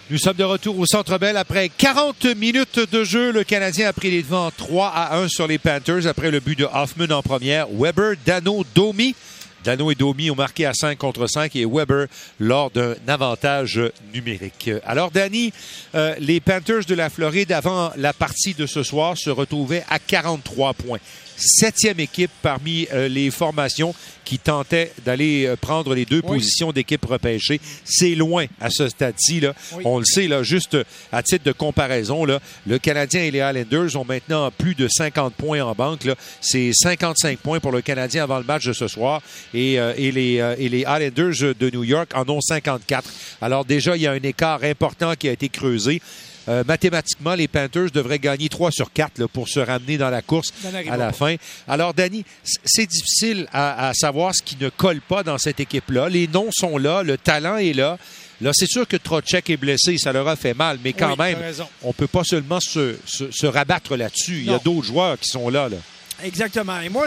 Nous sommes de retour au Centre Bell. Après 40 minutes de jeu, le Canadien a pris les devants 3-1 sur les Panthers après le but de Hoffman en première. Weber, Danault, Domi. Danault et Domi ont marqué à 5 contre 5 et Weber lors d'un avantage numérique. Alors, Danny, les Panthers de la Floride, avant la partie de ce soir, se retrouvaient à 43 points. 7e équipe parmi les formations qui tentaient d'aller prendre les deux positions d'équipe repêchée. C'est loin à ce stade-ci. Là. Oui. On le sait, là, juste à titre de comparaison, là, le Canadien et les Islanders ont maintenant plus de 50 points en banque. Là. C'est 55 points pour le Canadien avant le match de ce soir. Et les Islanders de New York en ont 54. Alors déjà, il y a un écart important qui a été creusé. Mathématiquement, les Panthers devraient gagner 3 sur 4 là, pour se ramener dans la course à la fin. Alors, Danny, c'est difficile à savoir ce qui ne colle pas dans cette équipe-là. Les noms sont là, le talent est là. Là, c'est sûr que Trocheck est blessé, ça leur a fait mal, mais quand même, on ne peut pas seulement se rabattre là-dessus. Il y a d'autres joueurs qui sont là. Exactement. Et moi,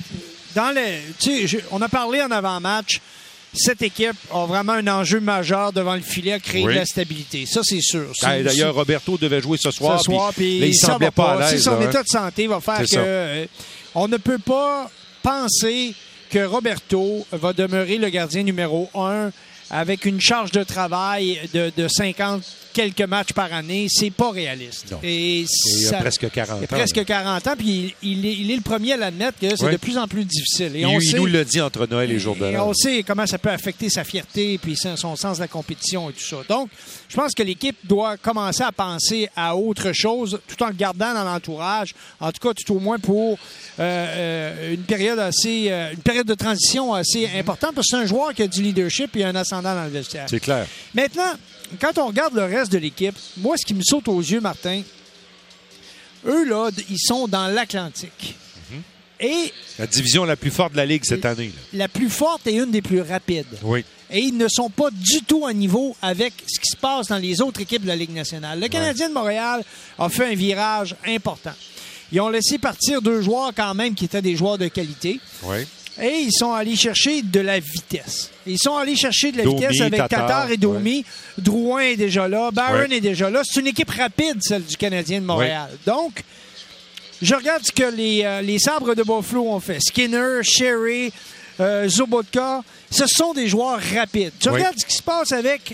on a parlé en avant-match. Cette équipe a vraiment un enjeu majeur devant le filet à créer de la stabilité. Ça, c'est sûr. D'ailleurs, Roberto devait jouer ce soir. Puis il semblait pas à l'aise. Si son état de santé va faire on ne peut pas penser que Roberto va demeurer le gardien numéro 1 avec une charge de travail de 50 quelques matchs par année. C'est pas réaliste. Et il a presque 40 ans. Il a presque 40 ans, puis il est le premier à l'admettre que c'est de plus en plus difficile. Et il nous l'a dit entre Noël et jour de l'an. Et on sait comment ça peut affecter sa fierté puis son sens de la compétition et tout ça. Donc, je pense que l'équipe doit commencer à penser à autre chose tout en le gardant dans l'entourage. En tout cas, tout au moins pour une période de transition assez importante parce que c'est un joueur qui a du leadership et un ascendant dans le vestiaire. C'est clair. Maintenant, quand on regarde le reste de l'équipe, moi, ce qui me saute aux yeux, Martin, eux, là, ils sont dans l'Atlantique. Et la division la plus forte de la Ligue cette année. La plus forte et une des plus rapides. Oui. Et ils ne sont pas du tout à niveau avec ce qui se passe dans les autres équipes de la Ligue nationale. Le Canadien de Montréal a fait un virage important. Ils ont laissé partir 2 joueurs quand même qui étaient des joueurs de qualité. Oui. Et ils sont allés chercher de la vitesse. Ils sont allés chercher de la vitesse avec Tatar et Domi. Ouais. Drouin est déjà là. Barron est déjà là. C'est une équipe rapide, celle du Canadien de Montréal. Ouais. Donc, je regarde ce que les Sabres de Buffalo ont fait. Skinner, Sherry, Zobotka, ce sont des joueurs rapides. Tu regardes ce qui se passe avec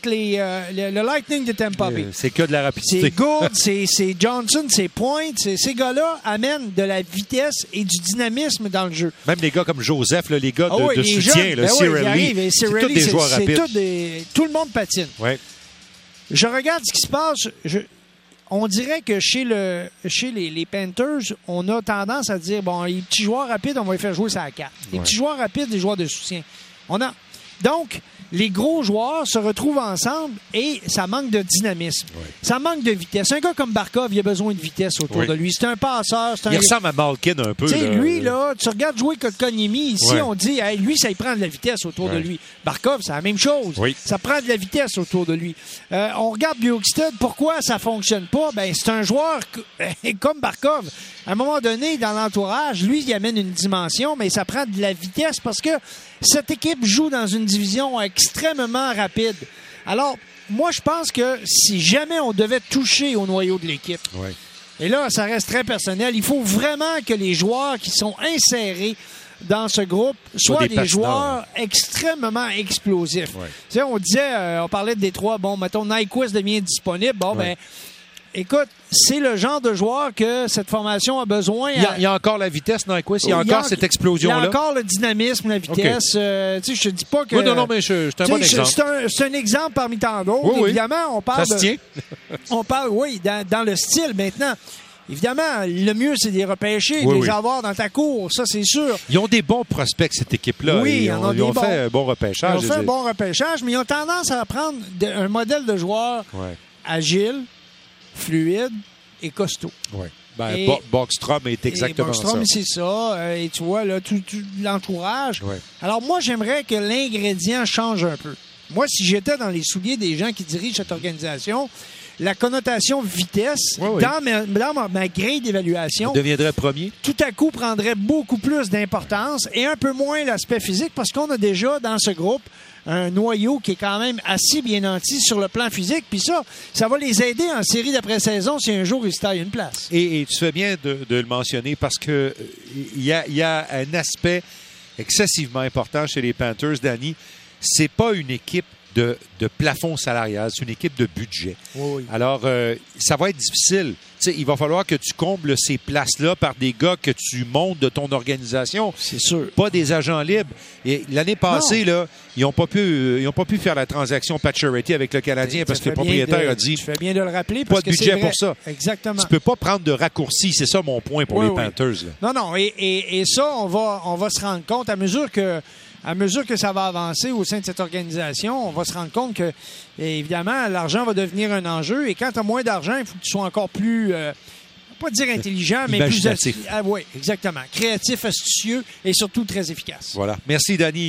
le Lightning de Tampa Bay. C'est que de la rapidité. C'est Gould, c'est Johnson, c'est Point. Ces gars-là amènent de la vitesse et du dynamisme dans le jeu. Même les gars comme Joseph, les gars de soutien, Cirelli, c'est tous des joueurs rapides. Tout le monde patine. Ouais. Je regarde ce qui se passe. On dirait que chez les Panthers, on a tendance à dire, bon, les petits joueurs rapides, on va les faire jouer ça à 4. Les petits joueurs rapides, les joueurs de soutien. Donc, les gros joueurs se retrouvent ensemble et ça manque de dynamisme. Ouais. Ça manque de vitesse. Un gars comme Barkov, il a besoin de vitesse autour de lui. C'est un passeur. Il ressemble à Malkin un peu. Tu sais, lui, là, tu regardes jouer Kotkaniemi ici, on dit, hey, lui, ça y prend de la vitesse autour de lui. Barkov, c'est la même chose. Oui. Ça prend de la vitesse autour de lui. On regarde Bjorkstad. Pourquoi ça fonctionne pas? Ben, c'est un joueur comme Barkov. À un moment donné, dans l'entourage, lui, il amène une dimension, mais ça prend de la vitesse parce que cette équipe joue dans une division extrêmement rapide. Alors, moi, je pense que si jamais on devait toucher au noyau de l'équipe, et là, ça reste très personnel, il faut vraiment que les joueurs qui sont insérés dans ce groupe soient des joueurs extrêmement explosifs. Ouais. Tu sais, on parlait de Détroit, bon, mettons, Nyquist devient disponible, bon, ben... Écoute, c'est le genre de joueur que cette formation a besoin. Il y a encore la vitesse dans Nyquist, il y a encore cette explosion-là. Il y a encore le dynamisme, la vitesse. Okay. Tu sais, je te dis pas que... Oui, non, mais c'est un bon exemple. C'est un exemple parmi tant d'autres. Évidemment, on parle... Ça se tient. On parle, dans le style maintenant. Évidemment, le mieux, c'est de les repêcher, de les avoir dans ta cour, ça, c'est sûr. Ils ont des bons prospects, cette équipe-là. Oui, ils ont fait un bon repêchage. Ils ont fait un bon repêchage, mais ils ont tendance à prendre un modèle de joueur agile, fluide et costaud. Oui. Borgstrom est exactement ça. Borgstrom, c'est ça. Et tu vois, là, tout l'entourage. Ouais. Alors, moi, j'aimerais que l'ingrédient change un peu. moi, si j'étais dans les souliers des gens qui dirigent cette organisation, la connotation vitesse, dans ma grille d'évaluation, deviendrait premier. Tout à coup, prendrait beaucoup plus d'importance et un peu moins l'aspect physique parce qu'on a déjà dans ce groupe un noyau qui est quand même assez bien nanti sur le plan physique. Puis ça va les aider en série d'après-saison si un jour ils se taillent une place. Et tu fais bien de le mentionner parce que il y a un aspect excessivement important chez les Panthers, Danny. C'est pas une équipe de plafond salarial, c'est une équipe de budget. Oui. Alors, ça va être difficile. T'sais, il va falloir que tu combles ces places-là par des gars que tu montes de ton organisation. C'est sûr. Pas des agents libres. Et l'année passée, là, ils n'ont pas pu faire la transaction Pacioretty avec le Canadien parce que le propriétaire a dit... Tu fais bien de le rappeler. Pas de budget pour ça. Exactement. Tu peux pas prendre de raccourcis. C'est ça mon point pour les Panthers. Là. Non. Et ça, on va se rendre compte à mesure que ça va avancer au sein de cette organisation, on va se rendre compte que, évidemment, l'argent va devenir un enjeu. Et quand tu as moins d'argent, il faut que tu sois encore plus, pas dire intelligent, mais imaginatif. Oui, exactement. Créatif, astucieux et surtout très efficace. Voilà. Merci, Danny.